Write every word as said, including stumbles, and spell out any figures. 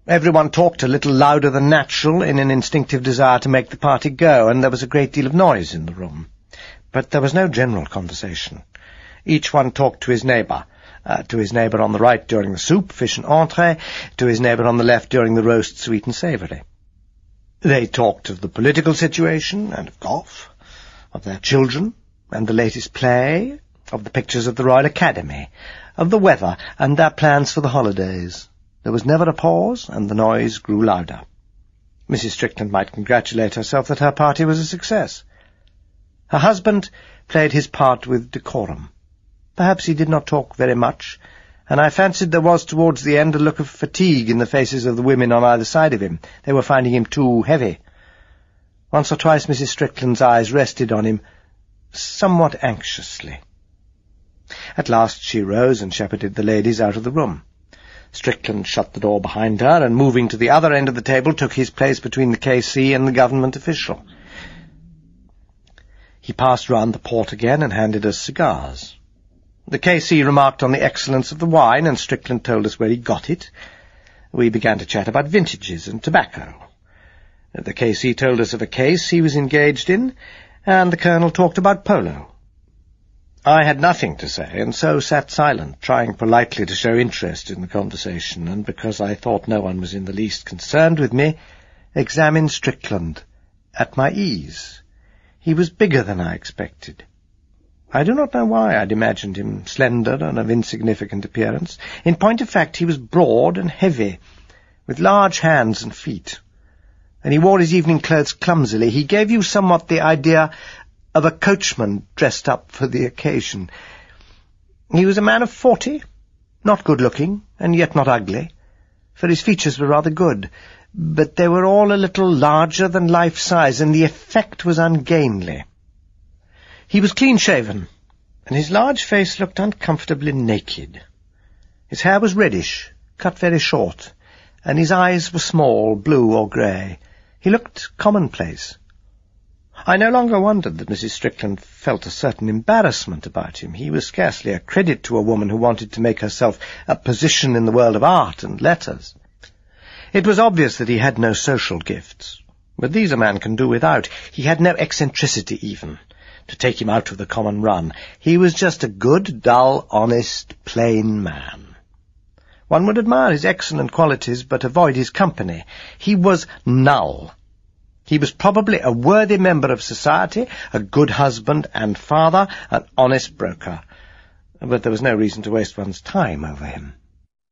Everyone talked a little louder than natural in an instinctive desire to make the party go, and there was a great deal of noise in the room. But there was no general conversation. Each one talked to his neighbour, uh, to his neighbour on the right during the soup, fish and entree, to his neighbour on the left during the roast, sweet and savoury. They talked of the political situation and of golf, of their children and the latest play, of the pictures of the Royal Academy, of the weather and their plans for the holidays. There was never a pause, and the noise grew louder. Missus Strickland might congratulate herself that her party was a success. Her husband played his part with decorum. Perhaps he did not talk very much, and I fancied there was towards the end a look of fatigue in the faces of the women on either side of him. They were finding him too heavy. Once or twice Missus Strickland's eyes rested on him, somewhat anxiously. At last she rose and shepherded the ladies out of the room. Strickland shut the door behind her, and moving to the other end of the table, took his place between the K C and the government official. He passed round the port again and handed us cigars. The K C remarked on the excellence of the wine, and Strickland told us where he got it. We began to chat about vintages and tobacco. The K C told us of a case he was engaged in, and the Colonel talked about polo. I had nothing to say, and so sat silent, trying politely to show interest in the conversation, and because I thought no one was in the least concerned with me, examined Strickland at my ease. He was bigger than I expected. I do not know why I'd imagined him slender and of insignificant appearance. In point of fact, he was broad and heavy, with large hands and feet, and he wore his evening clothes clumsily. He gave you somewhat the idea of a coachman dressed up for the occasion. He was a man of forty, not good-looking, and yet not ugly, for his features were rather good, but they were all a little larger than life-size, and the effect was ungainly. He was clean-shaven, and his large face looked uncomfortably naked. His hair was reddish, cut very short, and his eyes were small, blue or grey. He looked commonplace. I no longer wondered that Missus Strickland felt a certain embarrassment about him. He was scarcely a credit to a woman who wanted to make herself a position in the world of art and letters. It was obvious that he had no social gifts, but these a man can do without. He had no eccentricity even, to take him out of the common run. He was just a good, dull, honest, plain man. One would admire his excellent qualities, but avoid his company. He was null. He was probably a worthy member of society, a good husband and father, an honest broker, but there was no reason to waste one's time over him.